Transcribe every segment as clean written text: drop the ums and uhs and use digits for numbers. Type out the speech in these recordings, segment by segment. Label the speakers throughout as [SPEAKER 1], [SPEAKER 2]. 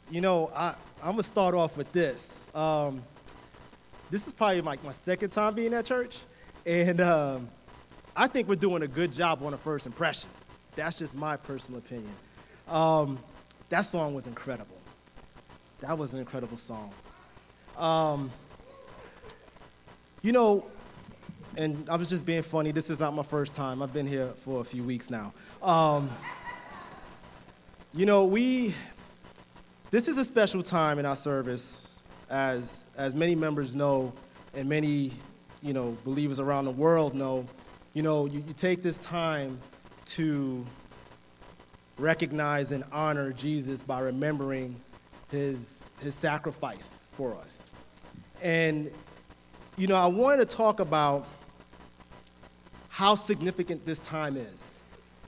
[SPEAKER 1] I'm going to start off with this. This is probably my second time being at church, and I think we're doing a good job on a first impression. That's just my personal opinion. That song was incredible. That was an incredible song. And I was just being funny. This is not my first time. I've been here for a few weeks now. This is a special time in our service, as many members know, and many, believers around the world know. You take this time to recognize and honor Jesus by remembering his sacrifice for us. And, I wanted to talk about how significant this time is.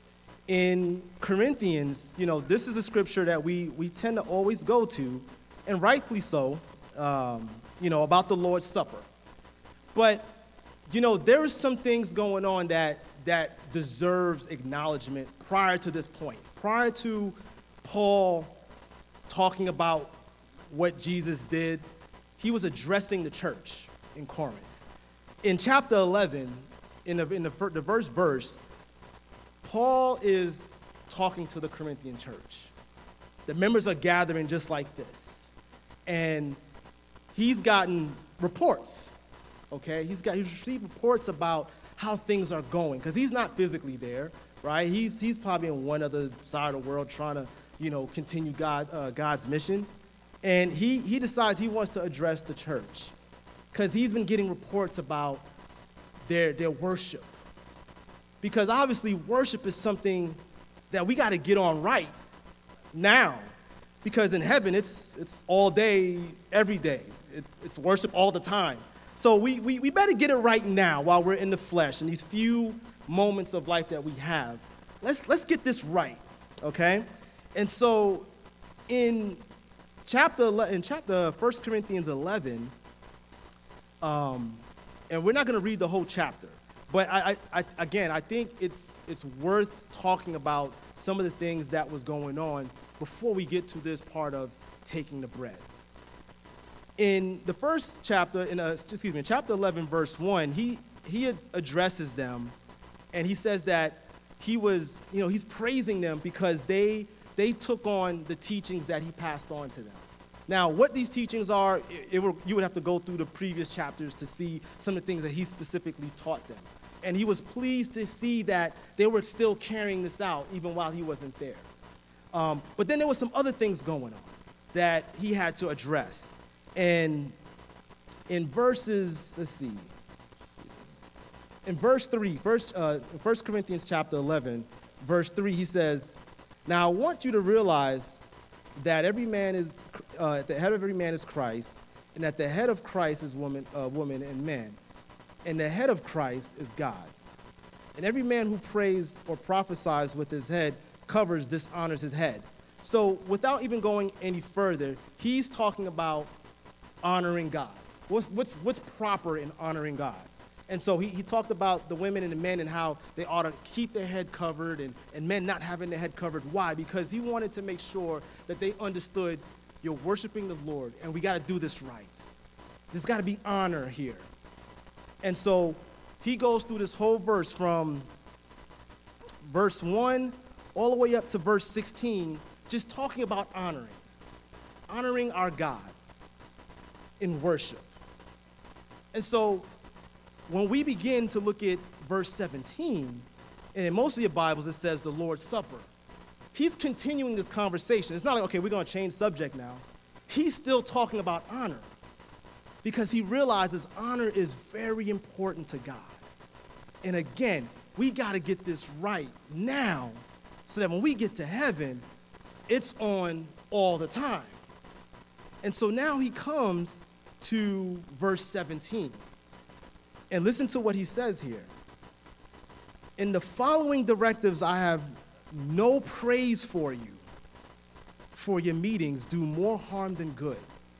[SPEAKER 1] In Corinthians, this is a scripture that we tend to always go to, and rightfully so, about the Lord's Supper. But, there are some things going on that deserves acknowledgement prior to this point, prior to Paul talking about what Jesus did. He was addressing the church in Corinth. In chapter 11, in the first verse, Paul is talking to the Corinthian church. The members are gathering just like this. And he's gotten reports, okay? He's received reports about how things are going, because he's not physically there, right? He's probably on one other side of the world trying to, continue God's mission. And he decides he wants to address the church, because he's been getting reports about their worship. Because obviously worship is something that we got to get on right now. Because in heaven, it's all day, every day. It's worship all the time. So we better get it right now while we're in the flesh, in these few moments of life that we have. Let's get this right, okay? And so in chapter 1 Corinthians 11, and we're not going to read the whole chapter, but I think it's worth talking about some of the things that was going on before we get to this part of taking the bread. In the first chapter, in chapter 11, verse 1, he addresses them, and he says that he's praising them because they took on the teachings that he passed on to them. Now, what these teachings are, you would have to go through the previous chapters to see some of the things that he specifically taught them. And he was pleased to see that they were still carrying this out even while he wasn't there. But then there were some other things going on that he had to address. And in verses, in verse 3, 1 Corinthians chapter 11, verse 3, he says, "Now I want you to realize that every man is, the head of every man is Christ, and that the head of Christ is woman and man, and the head of Christ is God. And every man who prays or prophesies with his head dishonors his head." So without even going any further, he's talking about honoring God. What's proper in honoring God? And so he talked about the women and the men and how they ought to keep their head covered, and men not having their head covered. Why? Because he wanted to make sure that they understood you're worshiping the Lord, and we got to do this right. There's got to be honor here. And so he goes through this whole verse from verse 1 all the way up to verse 16, just talking about honoring our God in worship. And so when we begin to look at verse 17, and in most of your Bibles it says the Lord's Supper, he's continuing this conversation. It's not like, okay, we're going to change subject now. He's still talking about honor, because he realizes honor is very important to God. And again, we got to get this right now so that when we get to heaven, it's on all the time. And so now he comes to verse 17. And listen to what he says here. "In the following directives, I have no praise for you, for your meetings do more harm than good."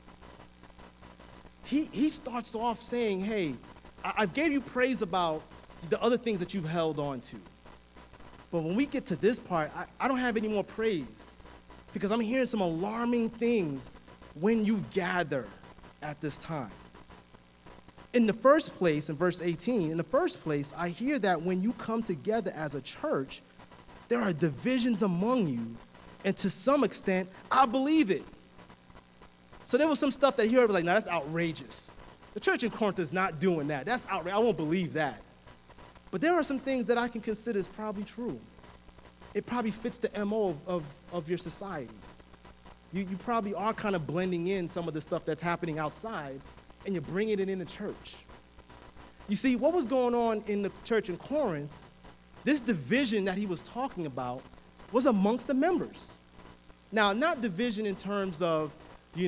[SPEAKER 1] He starts off saying, hey, I gave you praise about the other things that you've held on to. But when we get to this part, I don't have any more praise. because I'm hearing some alarming things when you gather at this time. In the first place, in verse 18, in the first place, I hear that when you come together as a church, there are divisions among you, and to some extent, I believe it. So there was some stuff that he heard, like, no, that's outrageous. The church in Corinth is not doing that. That's outrageous. I won't believe that. But there are some things that I can consider is probably true. It probably fits the MO of your society. You probably are kind of blending in some of the stuff that's happening outside, and you're bringing it in the church. You see, what was going on in the church in Corinth, this division that he was talking about was amongst the members. Now, not division in terms of, you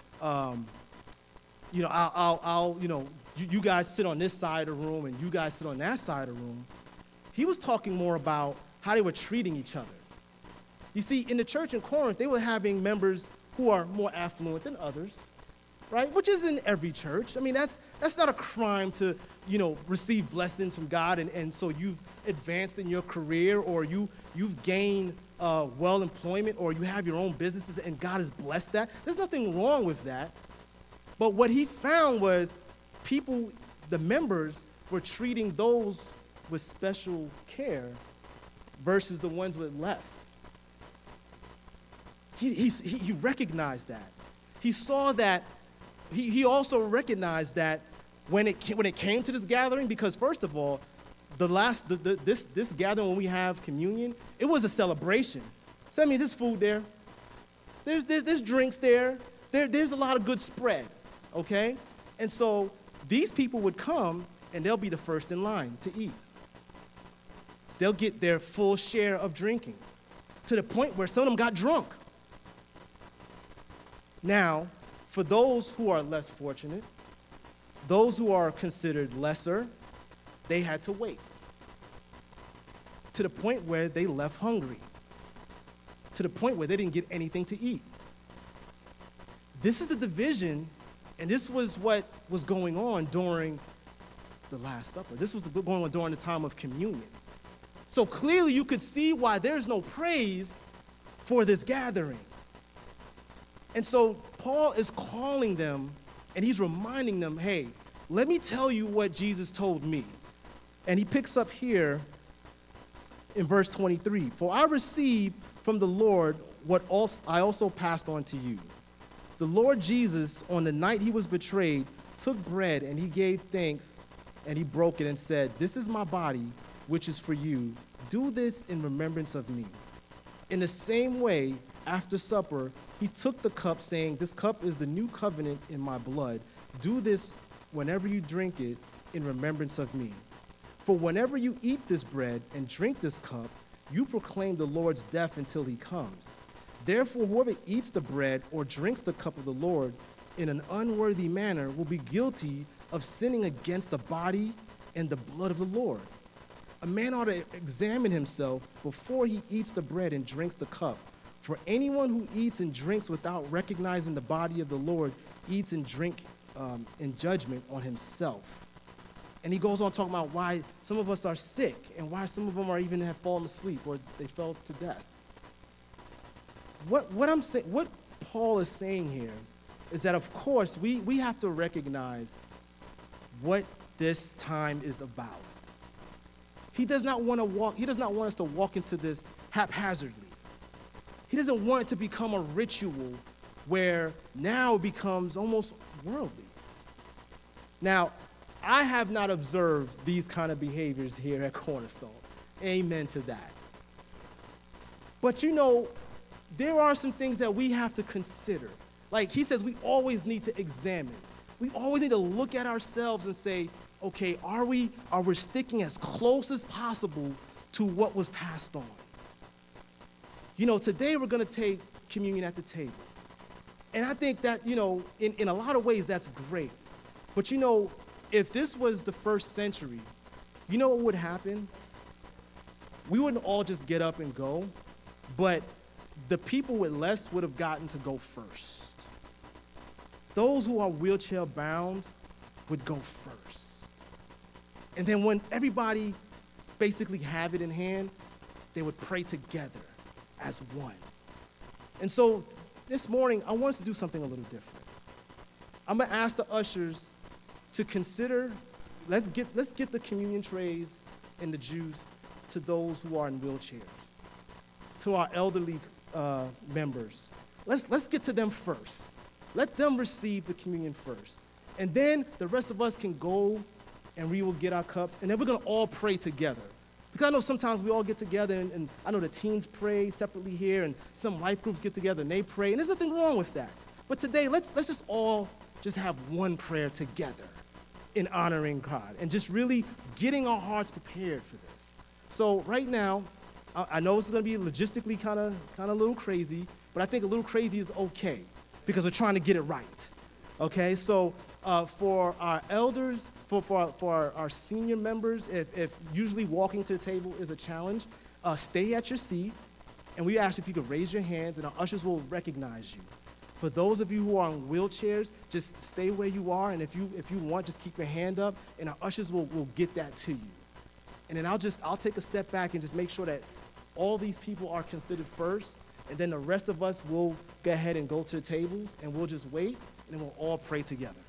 [SPEAKER 1] guys sit on this side of the room and you guys sit on that side of the room. He was talking more about how they were treating each other. You see, in the church in Corinth, they were having members who are more affluent than others, right? Which is in every church. I mean, that's not a crime to, receive blessings from God, and so you've advanced in your career, or you've gained well employment, or you have your own businesses, and God has blessed that. There's nothing wrong with that. But what he found was people, the members, were treating those with special care versus the ones with less. He recognized that. He saw that. He also recognized that when it came to this gathering, because first of all, this gathering when we have communion, it was a celebration. So that means there's food there. There's drinks there. There's a lot of good spread, okay? And so these people would come and they'll be the first in line to eat. They'll get their full share of drinking to the point where some of them got drunk. Now, for those who are less fortunate, those who are considered lesser, they had to wait to the point where they left hungry, to the point where they didn't get anything to eat. This is the division, and this was what was going on during the Last Supper. This was going on during the time of communion. So clearly you could see why there's no praise for this gathering. And so Paul is calling them, and he's reminding them, hey, let me tell you what Jesus told me. And he picks up here in verse 23. For I received from the Lord what I also passed on to you. The Lord Jesus, on the night he was betrayed, took bread, and he gave thanks, and he broke it and said, this is my body, which is for you. Do this in remembrance of me. In the same way, after supper, he took the cup, saying, this cup is the new covenant in my blood. Do this whenever you drink it in remembrance of me. For whenever you eat this bread and drink this cup, you proclaim the Lord's death until he comes. Therefore, whoever eats the bread or drinks the cup of the Lord in an unworthy manner will be guilty of sinning against the body and the blood of the Lord. A man ought to examine himself before he eats the bread and drinks the cup. For anyone who eats and drinks without recognizing the body of the Lord eats and drinks in judgment on himself. And he goes on talking about why some of us are sick and why some of them are even have fallen asleep or they fell to death. What Paul is saying here is that, of course, we have to recognize what this time is about. He does not want us to walk into this haphazardly. He doesn't want it to become a ritual where now it becomes almost worldly. Now, I have not observed these kind of behaviors here at Cornerstone. Amen to that. But there are some things that we have to consider. Like he says, we always need to examine. We always need to look at ourselves and say, okay, are we sticking as close as possible to what was passed on? Today we're going to take communion at the table. And I think that, in a lot of ways that's great. But if this was the first century, what would happen? We wouldn't all just get up and go, but the people with less would have gotten to go first. Those who are wheelchair bound would go first. And then when everybody basically have it in hand, they would pray together as one. And so this morning, I want us to do something a little different. I'm going to ask the ushers to consider, let's get the communion trays and the juice to those who are in wheelchairs, to our elderly members. Let's get to them first. Let them receive the communion first. And then the rest of us can go and we will get our cups, and then we're going to all pray together. Because I know sometimes we all get together, and I know the teens pray separately here, and some life groups get together and they pray, and there's nothing wrong with that. But today, let's just all just have one prayer together in honoring God and just really getting our hearts prepared for this. So right now, I know it's going to be logistically kind of a little crazy, but I think a little crazy is okay because we're trying to get it right. Okay, so for our elders, for our senior members, if usually walking to the table is a challenge, stay at your seat, and we ask if you could raise your hands, and our ushers will recognize you. For those of you who are in wheelchairs, just stay where you are, and if you want, just keep your hand up, and our ushers will get that to you. And then I'll take a step back and just make sure that all these people are considered first, and then the rest of us will go ahead and go to the tables, and we'll just wait, and then we'll all pray together.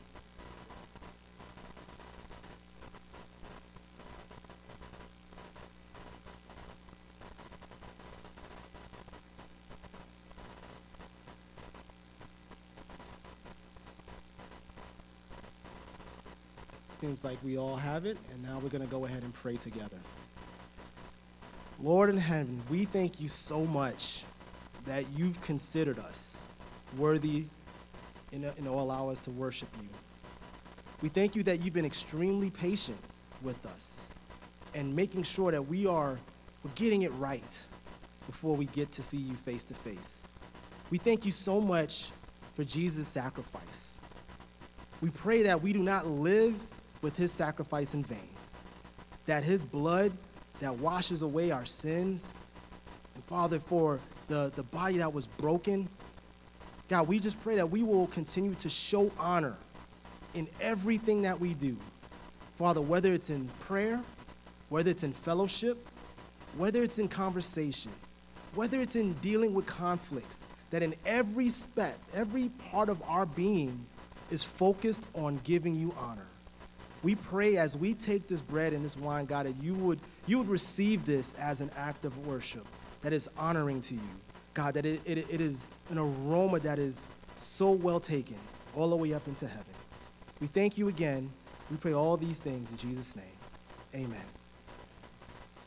[SPEAKER 1] Seems like we all have it, and now we're going to go ahead and pray together. Lord in heaven, we thank you so much that you've considered us worthy and allow us to worship you. We thank you that you've been extremely patient with us and making sure that we're getting it right before we get to see you face to face. We thank you so much for Jesus' sacrifice. We pray that we do not live with his sacrifice in vain, that his blood that washes away our sins, and Father, for the body that was broken, God, we just pray that we will continue to show honor in everything that we do. Father, whether it's in prayer, whether it's in fellowship, whether it's in conversation, whether it's in dealing with conflicts, that in every step, every part of our being is focused on giving you honor. We pray as we take this bread and this wine, God, that you would receive this as an act of worship that is honoring to you. God, that it is an aroma that is so well taken all the way up into heaven. We thank you again. We pray all these things in Jesus' name. Amen.